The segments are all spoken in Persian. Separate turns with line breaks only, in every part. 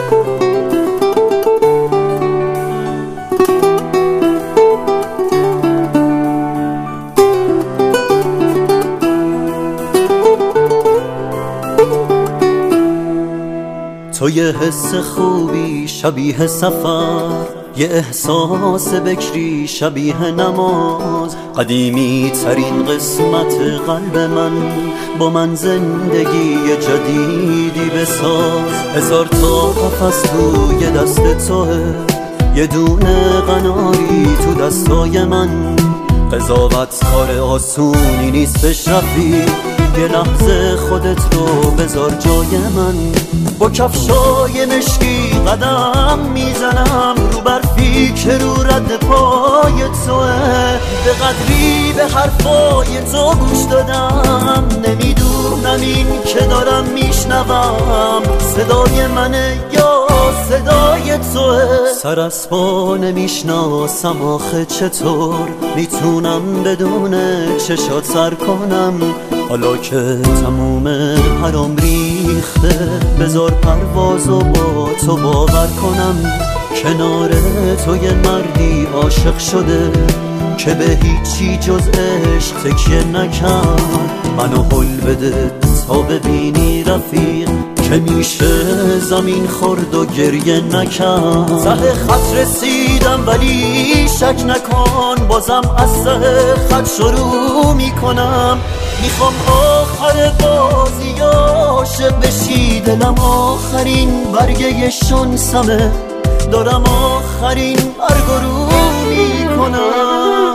تو یه حس خوبی شبیه سفر، یه احساس بکری شبیه نماز، قدیمی ترین قسمت قلب من، با من زندگی جدیدی بساز. هزار تا قفس توی دست توه، یه دونه قناری تو دستای من. قضاوت کار آسونی نیستش رفیق، یه لحظه خودت رو بذار جای من. با کفشای مشکی قدم میزنم رو برفی که رو رد پای توه. به قدری به حرفای تو گوش دادم، نمیدونم این که دارم میشنوم صدای منه یا صدای توه. سر از پا نمیشناسم آخه چطور میتونم بدون چشات سر کنم. حالا که تموم حرام ریخته، بذار پروازو با تو باور کنم. کنار تو یه مردی عاشق شده که به هیچی جز عشق تکیه نکرد. منو هل بده تا ببینی رفیق که میشه زمین خورد و گریه نکرد. ته خط رسیدم ولی شک نکن، بازم از ته خط شروع میکنم. میخوام آخر بازی عاشق بشی، دلم آخرین برگه شانسمه، دارم آخرین مرگ رو میکنم.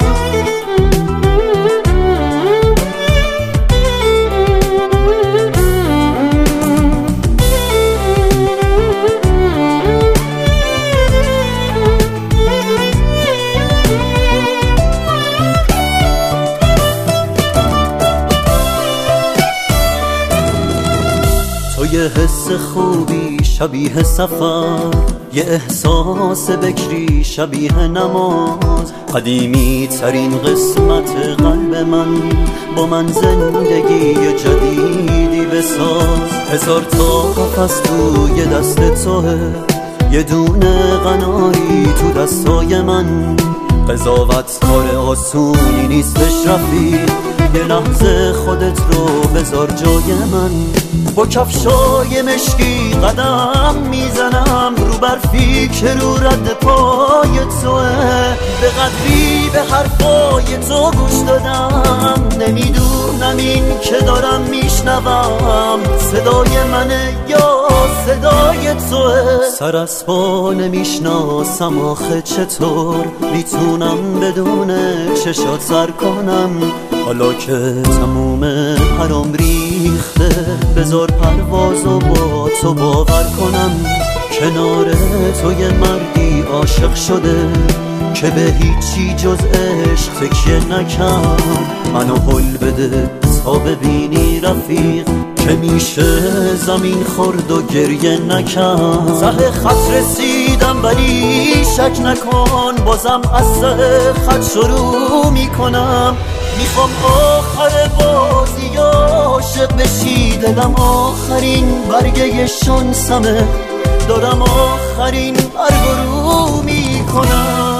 یه حس خوبی شبیه سفر، یه احساس بکری شبیه نماز، قدیمی ترین قسمت قلب من، با من زندگی جدیدی بساز. هزار تا قفس توی دست توه، یه دونه قناری تو دستای من. قضاوت کار آسونی نیستش رفیق، یه لحظه خودت رو بذار جای من. با کفشای مشکی قدم میزنم رو برفی که رو رد پای توه. به قدری به حرفای تو گوش دادم، نمیدونم این که دارم میشنوم صدای منه یا صدای توه. سر از پا نمیشناسم آخه چطور میتونم بدون چشات سر کنم. حالا که تموم حرام ریخته، بذار پروازو با تو باور کنم. کنار تو یه مردی عاشق شده که به هیچی جز عشق تکیه نکرد. منو هل بده تا ببینی رفیق که میشه زمین خورد و گریه نکرد. ته خط رسیدم ولی شک نکن، بازم از ته خط شروع میکنم. میخوام آخر بازی عاشق بشی، دلم آخرین برگه شانسمه، دارم آخرین مرگ رو میکنم.